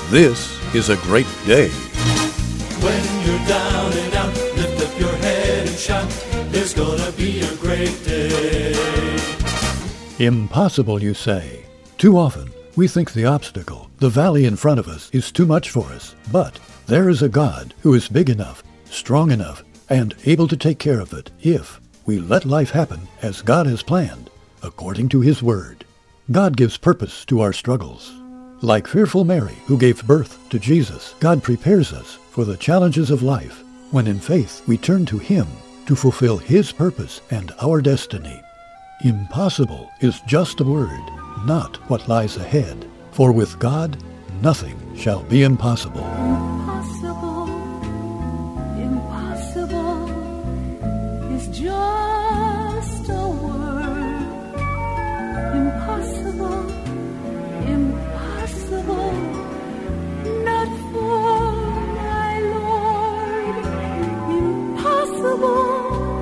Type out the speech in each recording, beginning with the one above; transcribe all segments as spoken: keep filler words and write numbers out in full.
This is a great day. When you're down and out, lift up your head and shout, there's gonna be a great day. Impossible, you say? Too often, we think the obstacle, the valley in front of us, is too much for us. But there is a God who is big enough, strong enough, and able to take care of it if we let life happen as God has planned, according to His Word. God gives purpose to our struggles. Like fearful Mary, who gave birth to Jesus, God prepares us for the challenges of life when in faith we turn to Him to fulfill His purpose and our destiny. Impossible is just a word, not what lies ahead. For with God, nothing shall be impossible. Impossible, impossible is just a word. Impossible, impossible, not for my Lord. Impossible,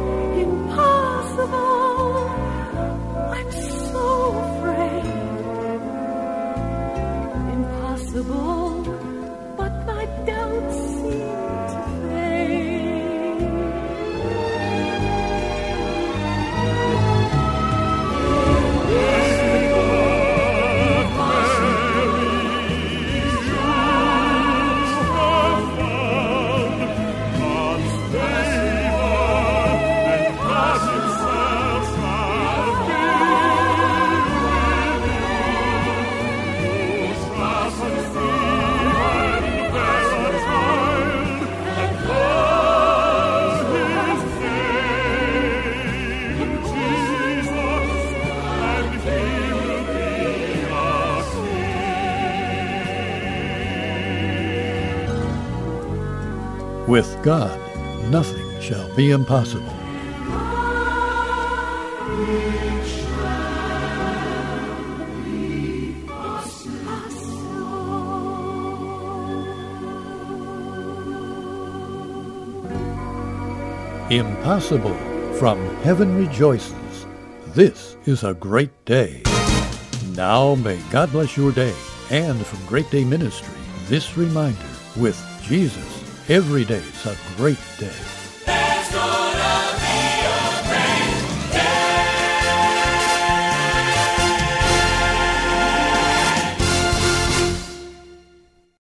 impossible, I'm so afraid. Impossible, but my doubts seem to fade. With God, nothing shall be impossible. Impossible from heaven rejoices. This is a great day. Now may God bless your day. And from Great Day Ministry, this reminder: with Jesus, every day's a great day. There's gonna